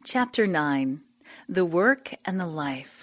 Chapter 9. The Work and the Life.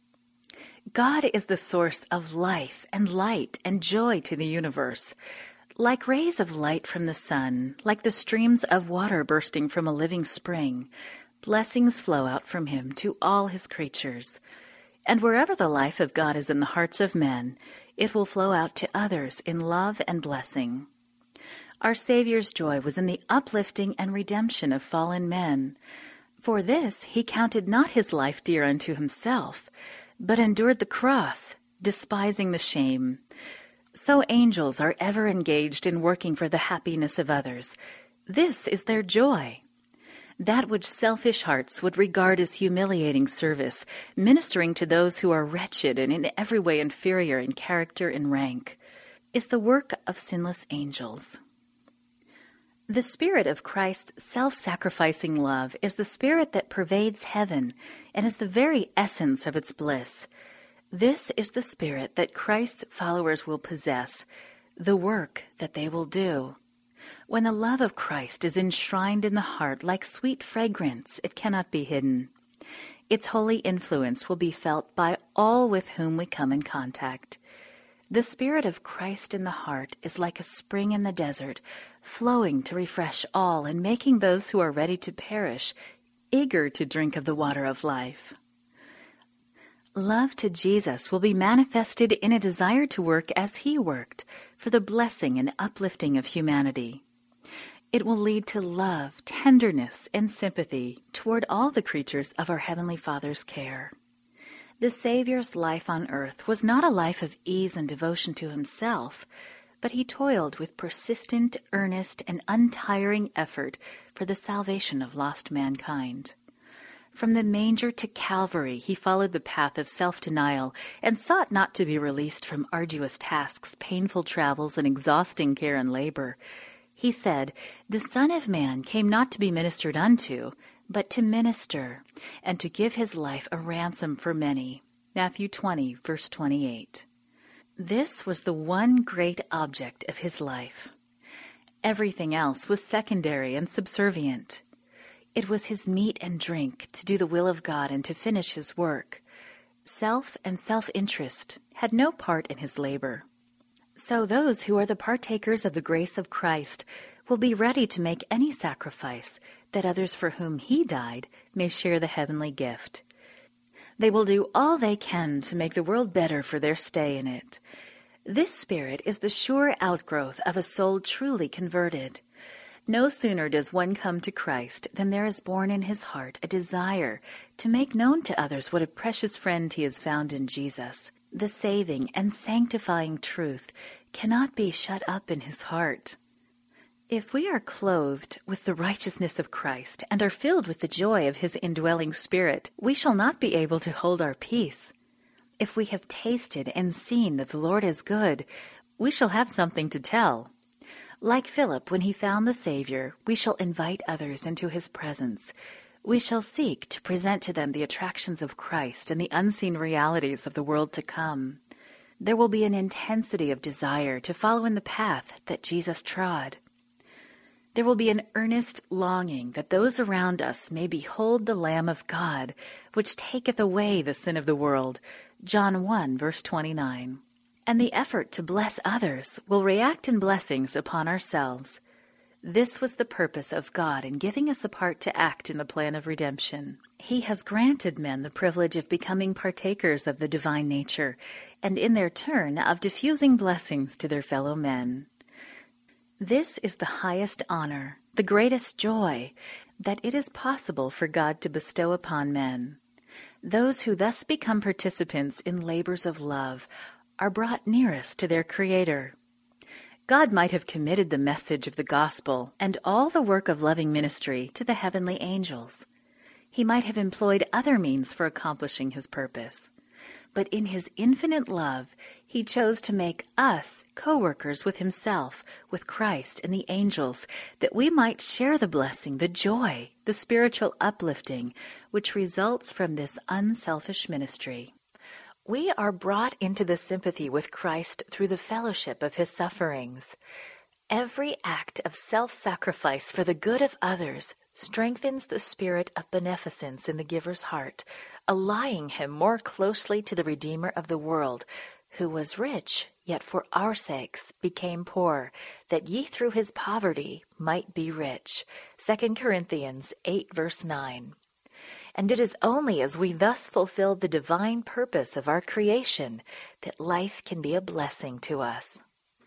God is the source of life and light and joy to the universe. Like rays of light from the sun, like the streams of water bursting from a living spring, blessings flow out from him to all his creatures. And wherever the life of God is in the hearts of men, it will flow out to others in love and blessing. Our Savior's joy was in the uplifting and redemption of fallen men. For this he counted not his life dear unto himself, but endured the cross, despising the shame. So angels are ever engaged in working for the happiness of others. This is their joy. That which selfish hearts would regard as humiliating service, ministering to those who are wretched and in every way inferior in character and rank, is the work of sinless angels. The spirit of Christ's self-sacrificing love is the spirit that pervades heaven and is the very essence of its bliss. This is the spirit that Christ's followers will possess, the work that they will do. When the love of Christ is enshrined in the heart like sweet fragrance, it cannot be hidden. Its holy influence will be felt by all with whom we come in contact. The spirit of Christ in the heart is like a spring in the desert, flowing to refresh all and making those who are ready to perish eager to drink of the water of life. Love to Jesus will be manifested in a desire to work as he worked, for the blessing and uplifting of humanity. It will lead to love, tenderness, and sympathy toward all the creatures of our Heavenly Father's care. The Savior's life on earth was not a life of ease and devotion to himself, but he toiled with persistent, earnest, and untiring effort for the salvation of lost mankind. From the manger to Calvary, he followed the path of self-denial and sought not to be released from arduous tasks, painful travels, and exhausting care and labor. He said, "The Son of Man came not to be ministered unto, but to minister, and to give his life a ransom for many." Matthew 20, verse 28. This was the one great object of his life. Everything else was secondary and subservient. It was his meat and drink to do the will of God and to finish his work. Self and self-interest had no part in his labor. So those who are the partakers of the grace of Christ will be ready to make any sacrifice that others for whom he died may share the heavenly gift. They will do all they can to make the world better for their stay in it. This spirit is the sure outgrowth of a soul truly converted. No sooner does one come to Christ than there is born in his heart a desire to make known to others what a precious friend he has found in Jesus. The saving and sanctifying truth cannot be shut up in his heart. If we are clothed with the righteousness of Christ and are filled with the joy of his indwelling spirit, we shall not be able to hold our peace. If we have tasted and seen that the Lord is good, we shall have something to tell. Like Philip, when he found the Savior, we shall invite others into his presence. We shall seek to present to them the attractions of Christ and the unseen realities of the world to come. There will be an intensity of desire to follow in the path that Jesus trod. There will be an earnest longing that those around us may behold the Lamb of God, which taketh away the sin of the world. John 1, verse 29. And the effort to bless others will react in blessings upon ourselves. This was the purpose of God in giving us a part to act in the plan of redemption. He has granted men the privilege of becoming partakers of the divine nature, and in their turn of diffusing blessings to their fellow men. This is the highest honor, the greatest joy, that it is possible for God to bestow upon men. Those who thus become participants in labors of love are brought nearest to their Creator. God might have committed the message of the gospel and all the work of loving ministry to the heavenly angels. He might have employed other means for accomplishing his purpose. But in his infinite love, he chose to make us co-workers with himself, with Christ and the angels, that we might share the blessing, the joy, the spiritual uplifting, which results from this unselfish ministry. We are brought into the sympathy with Christ through the fellowship of his sufferings. Every act of self-sacrifice for the good of others strengthens the spirit of beneficence in the giver's heart, allying him more closely to the Redeemer of the world, who was rich, yet for our sakes became poor, that ye through his poverty might be rich. 2 Corinthians 8, verse 9. And it is only as we thus fulfill the divine purpose of our creation that life can be a blessing to us.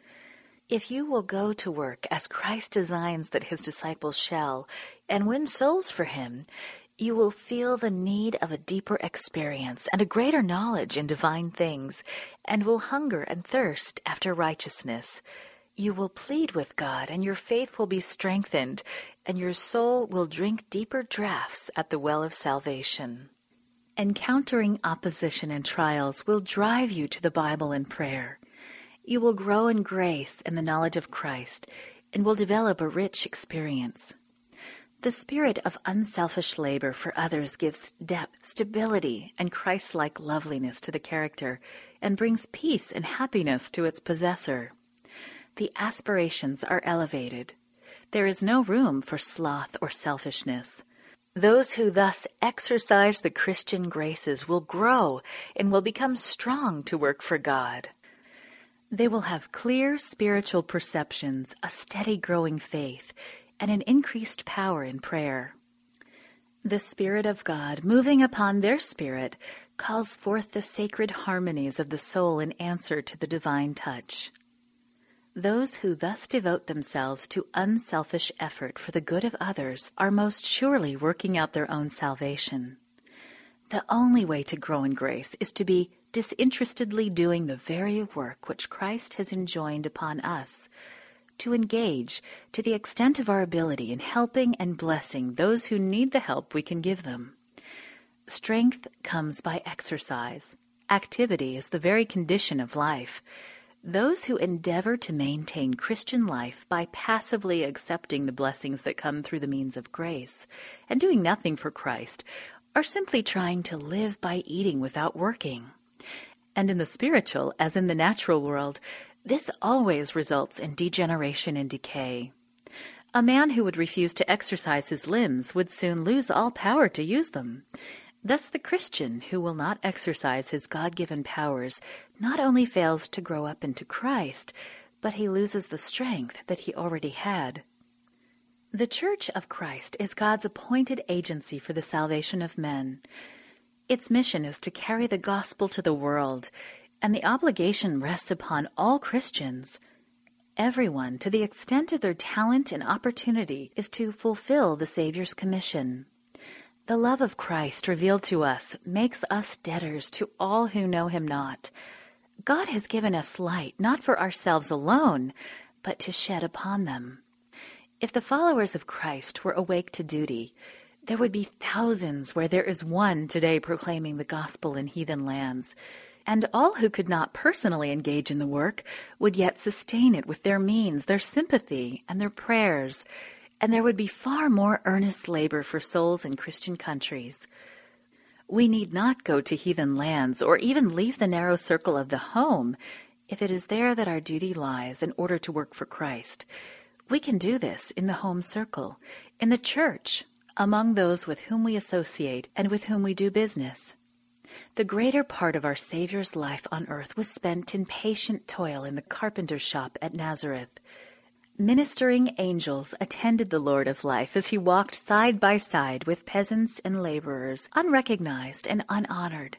If you will go to work as Christ designs that his disciples shall, and win souls for him, you will feel the need of a deeper experience and a greater knowledge in divine things, and will hunger and thirst after righteousness. You will plead with God, and your faith will be strengthened, and your soul will drink deeper draughts at the well of salvation. Encountering opposition and trials will drive you to the Bible and prayer. You will grow in grace and the knowledge of Christ, and will develop a rich experience. The spirit of unselfish labor for others gives depth, stability, and Christ-like loveliness to the character, and brings peace and happiness to its possessor. The aspirations are elevated. There is no room for sloth or selfishness. Those who thus exercise the Christian graces will grow and will become strong to work for God. They will have clear spiritual perceptions, a steady growing faith, and an increased power in prayer. The Spirit of God, moving upon their spirit, calls forth the sacred harmonies of the soul in answer to the divine touch. Those who thus devote themselves to unselfish effort for the good of others are most surely working out their own salvation. The only way to grow in grace is to be disinterestedly doing the very work which Christ has enjoined upon us, to engage to the extent of our ability in helping and blessing those who need the help we can give them. Strength comes by exercise. Activity is the very condition of life. Those who endeavor to maintain Christian life by passively accepting the blessings that come through the means of grace and doing nothing for Christ are simply trying to live by eating without working. And in the spiritual, as in the natural world, this always results in degeneration and decay. A man who would refuse to exercise his limbs would soon lose all power to use them. Thus the Christian who will not exercise his God-given powers not only fails to grow up into Christ, but he loses the strength that he already had. The Church of Christ is God's appointed agency for the salvation of men. Its mission is to carry the gospel to the world, and the obligation rests upon all Christians. Everyone, to the extent of their talent and opportunity, is to fulfill the Savior's commission. The love of Christ revealed to us makes us debtors to all who know him not. God has given us light, not for ourselves alone, but to shed upon them. If the followers of Christ were awake to duty, there would be thousands where there is one today proclaiming the gospel in heathen lands, and all who could not personally engage in the work would yet sustain it with their means, their sympathy, and their prayers, and there would be far more earnest labor for souls in Christian countries. We need not go to heathen lands or even leave the narrow circle of the home if it is there that our duty lies in order to work for Christ. We can do this in the home circle, in the church, among those with whom we associate and with whom we do business. The greater part of our Savior's life on earth was spent in patient toil in the carpenter's shop at Nazareth. Ministering angels attended the Lord of life as he walked side by side with peasants and laborers, unrecognized and unhonored.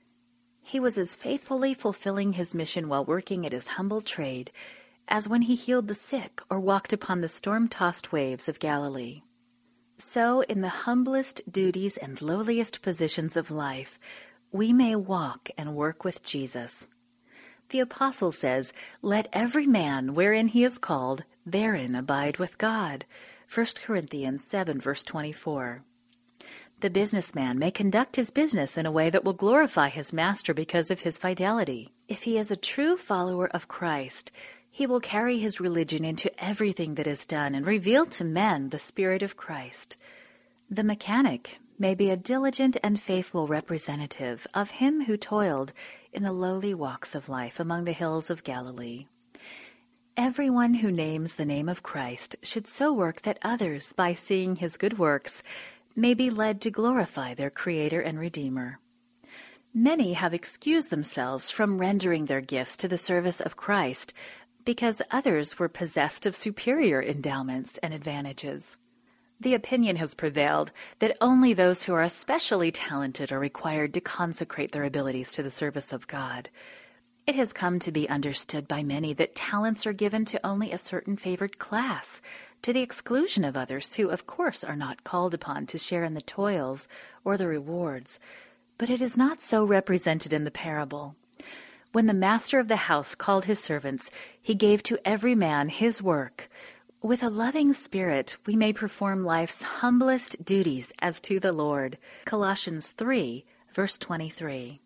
He was as faithfully fulfilling his mission while working at his humble trade as when he healed the sick or walked upon the storm-tossed waves of Galilee. So, in the humblest duties and lowliest positions of life, we may walk and work with Jesus. The apostle says, "Let every man, wherein he is called, therein abide with God." 1 Corinthians 7, verse 24. The businessman may conduct his business in a way that will glorify his master because of his fidelity. If he is a true follower of Christ, he will carry his religion into everything that is done and reveal to men the Spirit of Christ. The mechanic may be a diligent and faithful representative of him who toiled in the lowly walks of life among the hills of Galilee. Everyone who names the name of Christ should so work that others, by seeing his good works, may be led to glorify their Creator and Redeemer. Many have excused themselves from rendering their gifts to the service of Christ because others were possessed of superior endowments and advantages. The opinion has prevailed that only those who are especially talented are required to consecrate their abilities to the service of God. It has come to be understood by many that talents are given to only a certain favored class, to the exclusion of others who, of course, are not called upon to share in the toils or the rewards. But it is not so represented in the parable. When the master of the house called his servants, he gave to every man his work. With a loving spirit, we may perform life's humblest duties as to the Lord. Colossians 3, verse 23.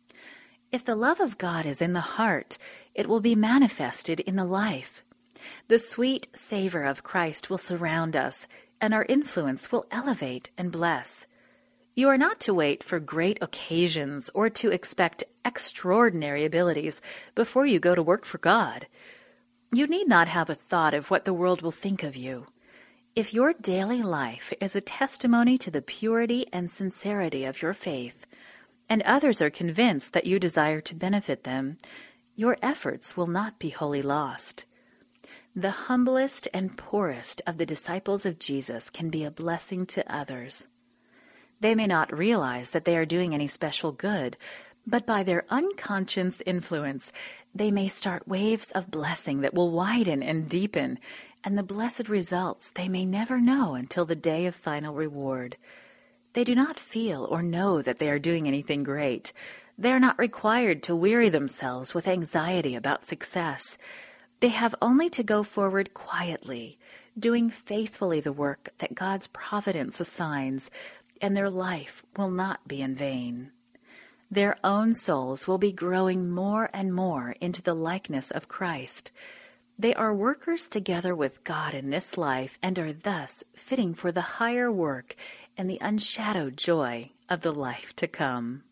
If the love of God is in the heart, it will be manifested in the life. The sweet savor of Christ will surround us, and our influence will elevate and bless. You are not to wait for great occasions or to expect extraordinary abilities before you go to work for God. You need not have a thought of what the world will think of you. If your daily life is a testimony to the purity and sincerity of your faith, and others are convinced that you desire to benefit them, your efforts will not be wholly lost. The humblest and poorest of the disciples of Jesus can be a blessing to others. They may not realize that they are doing any special good, but by their unconscious influence, they may start waves of blessing that will widen and deepen, and the blessed results they may never know until the day of final reward. They do not feel or know that they are doing anything great. They are not required to weary themselves with anxiety about success. They have only to go forward quietly, doing faithfully the work that God's providence assigns, and their life will not be in vain. Their own souls will be growing more and more into the likeness of Christ. They are workers together with God in this life and are thus fitting for the higher work and the unshadowed joy of the life to come.